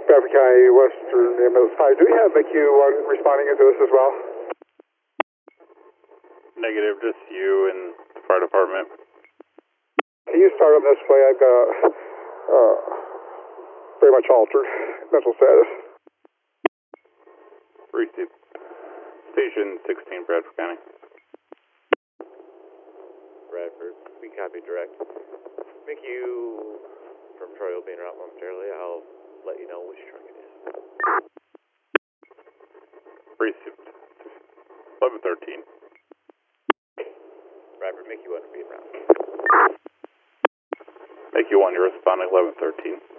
Bradford County, Western ambulance 5. Do we have McHugh responding into this as well? Negative, just you and the fire department. Can you start on this way? I've got very much altered mental status. Received. Station 16, Bradford County. Bradford, we copy direct. McHugh from Troy will be en route momentarily. I'll let you know which truck it is. Received. 1113. Bradford, McHugh 1 will be en route. Make you one, you're responding 1113.